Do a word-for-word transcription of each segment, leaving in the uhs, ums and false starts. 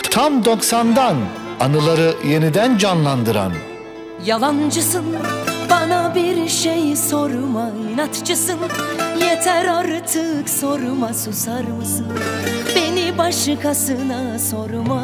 Tam doksandan anıları yeniden canlandıran. Yalancısın, bana bir şey sorma, inatçısın. Yeter artık sorma, susar mısın? Beni başkasına sorma.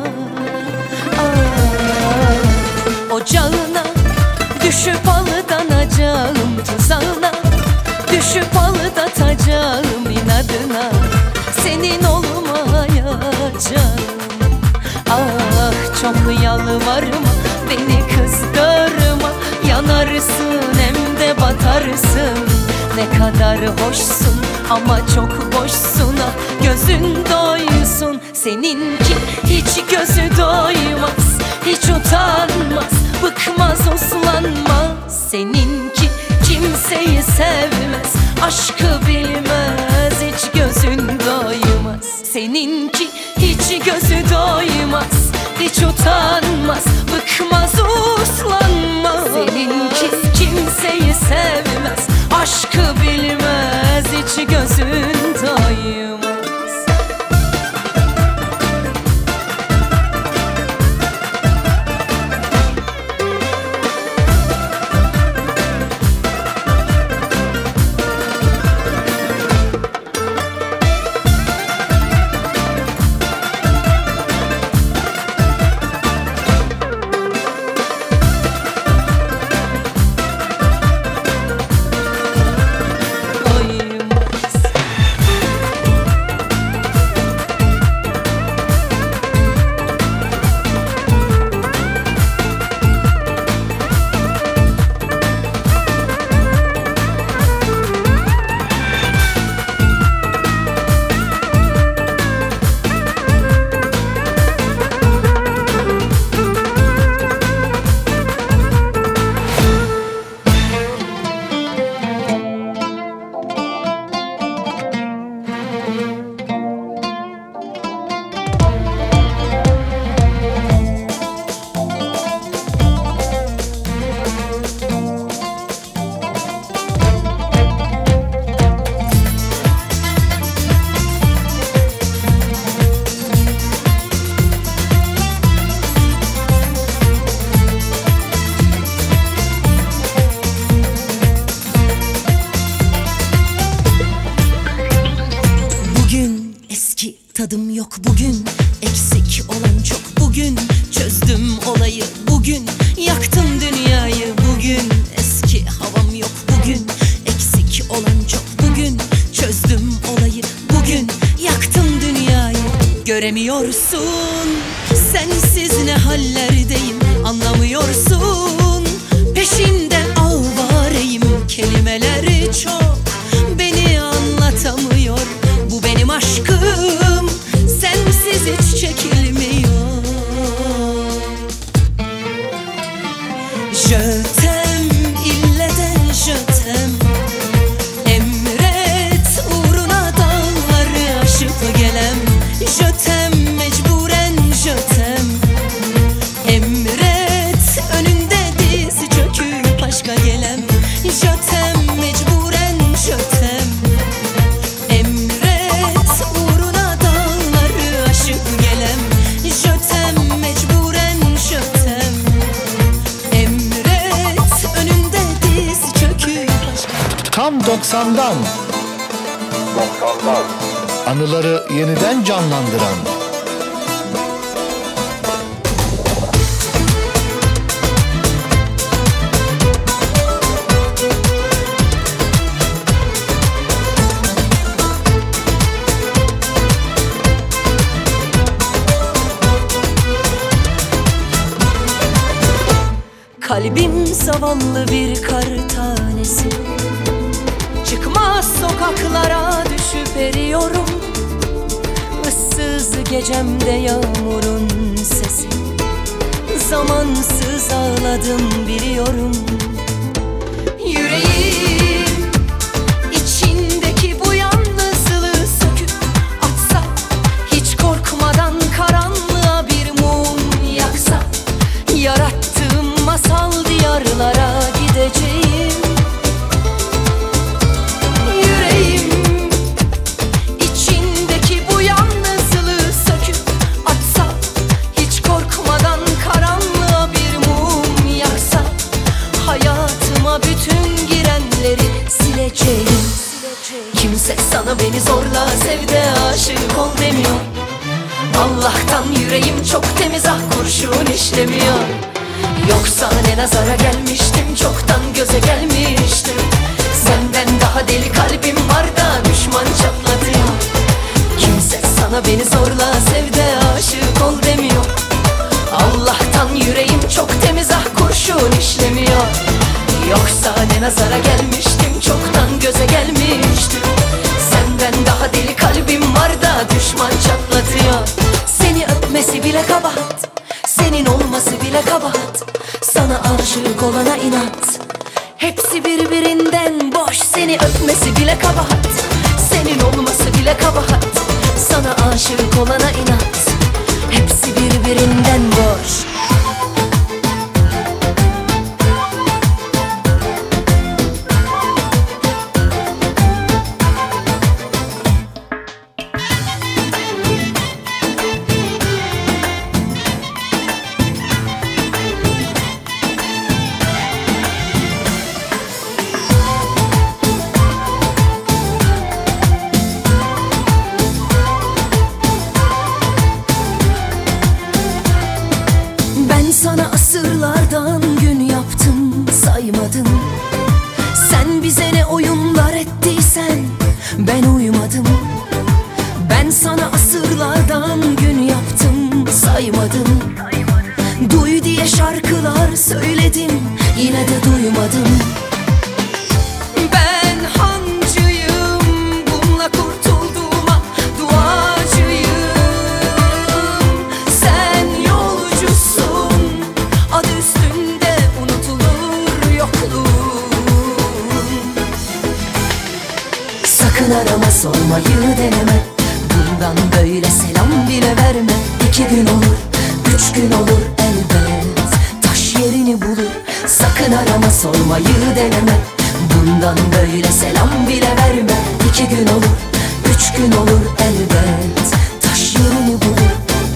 Ah, ocağına düşüp aldanacağım, tuzağına düşüp aldatacağım inadına. Senin olmayacağım. Ah, çok yalvarma, beni kızdırma. Yanarsın hem de batarsın. Ne kadar hoşsun ama çok boşsun. Ah, gözün doysun. Seninki hiç gözü doymaz, hiç utanmaz, bıkmaz, uslanmaz. Seninki kimseyi sevmez, aşkı bilmez, hiç gözün doymaz. Seninki hiç gözü doymaz, hiç utanmaz, bıkmaz, uslanmaz. Seninki kimseyi sevmez, aşkı bilmez, hiç gözün doymaz. Tadım yok bugün, eksik olan çok bugün. Çözdüm olayı bugün, yaktım dünyayı bugün. Eski havam yok bugün, eksik olan çok bugün. Çözdüm olayı bugün, yaktım dünyayı. Göremiyorsun, sensiz ne hallerdeyim, anlamıyorsun. Peşinde avvareyim, kelimeleri çok, beni anlatamıyor. Bu benim aşkım, sensiz hiç çekilmiyor. Je t'aime, ille de je t'aime. Emret uğruna dağları aşıp gelem. Je t'aime, mecburen je t'aime. Emret önünde diz çöküp aşka gelem. Je t'aime, mecburen je t'aime. Tam doksandan anıları yeniden canlandıran. Kalbim zavallı bir kar tanesi, çıkmaz sokaklara düşüp eriyorum. Issız gecemde yağmurun sesi, zamansız ağladım biliyorum. Yüreğim içindeki bu yalnızlığı söküp atsa, hiç korkmadan karanlığa bir mum yaksa, yarattığım masal diyarlara gideceğim. Yüreğim içindeki bu yalnızlığı söküp atsa, sev de aşık ol demiyor. Allah'tan yüreğim çok temiz, ah kurşun işlemiyor. Yoksa ne nazara gelmiştim, çoktan göze gelmiştim. Senden daha deli kalbim var da düşman çatlatıyor. Kimse sana beni zorla sev de aşık ol demiyor. Allah'tan yüreğim çok temiz, ah kurşun işlemiyor. Yoksa ne nazara gelmiştim, çoktan göze gelmiştim. Senden daha deli kalbim var da düşman çatlatıyor. Seni öpmesi bile kabahat, senin olması bile kabahat. Sana aşık olana inat, hepsi birbirinden boş. Seni öpmesi bile kabahat, senin olması bile kabahat. Sana aşık olana inat, hepsi birbirinden boş. Sana asırlardan gün yaptım saymadın. Sen bize ne oyunlar ettiysen ben uymadım. Ben sana asırlardan gün yaptım saymadın. Duy diye şarkılar söyledim, yine de duymadın. Ben hancıyım, bununla kurtulduğuma duacıyım. Sen yolcusun, adı üstünde unutulur yokluğun. Sakın arama, sormayı deneme. Bundan böyle selam bile verme. İki gün olur, üç gün olur elbet, taş yerini bulur. Sakın arama, sormayı deneme. Bundan böyle selam bile verme. İki gün olur, üç gün olur elbet, taş yerini bulur.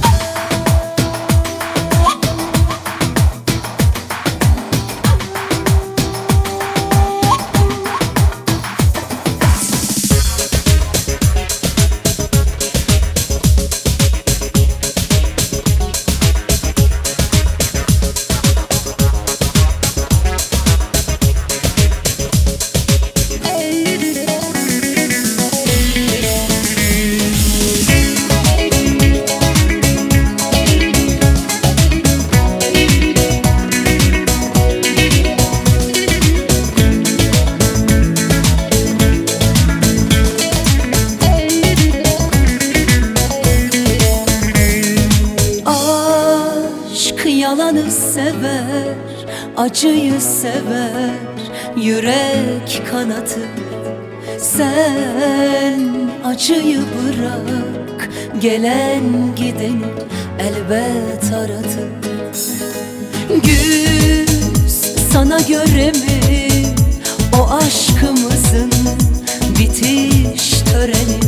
Yalanı sever, acıyı sever, yürek kanatır. Sen acıyı bırak, gelen gideni elbet aratır. Güz sana göre mi o aşkımızın bitiş töreni?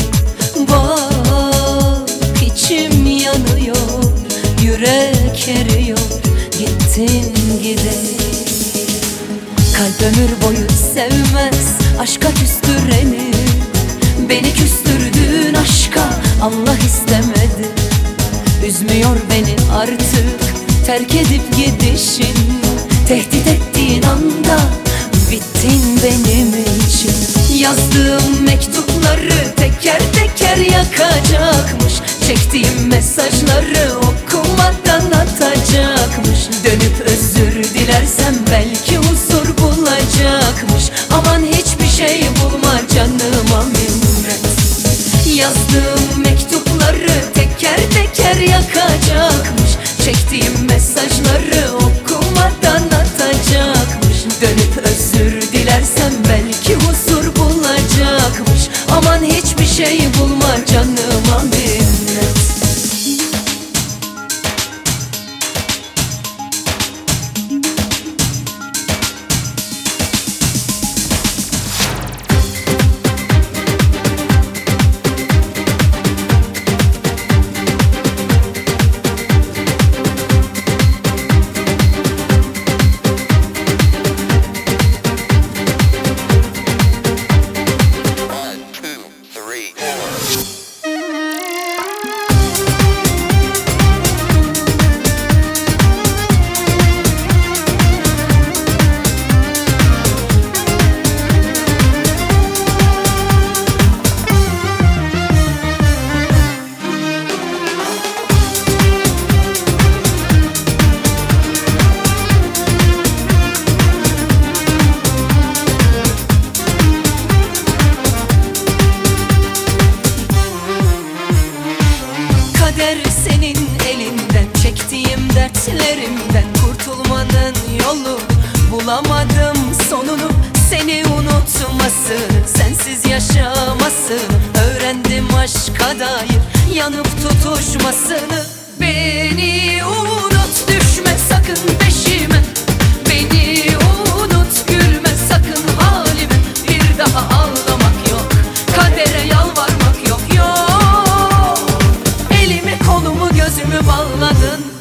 Bak içim yanıyor, yürek eriyor, gittin gideri. Kalp ömür boyu sevmez aşka küstüreni. Beni küstürdüğün aşka Allah istemedi. Üzmüyor beni artık terk edip gidişin. Tehdit ettiğin anda bittin benim için. Yazdığım mektupları teker teker yakacakmış. Çektiğim mesajları okumadan atacakmış. Dönüp özür dilersem belki huzur bulacakmış. Aman hiçbir şey bulma canıma minnet. Yazdığım mektupları teker teker yakacakmış. Çektiğim mesajları okumadan atacakmış. Dönüp özür dilersem belki huzur bulacakmış. Aman hiçbir şey bulma canıma minnet. aşka dair yanıp tutuşmasını. Beni unut, düşme sakın peşime. Beni unut, gülme sakın halime. Bir daha ağlamak yok, kadere yalvarmak yok, yok. Elimi kolumu gözümü bağladın,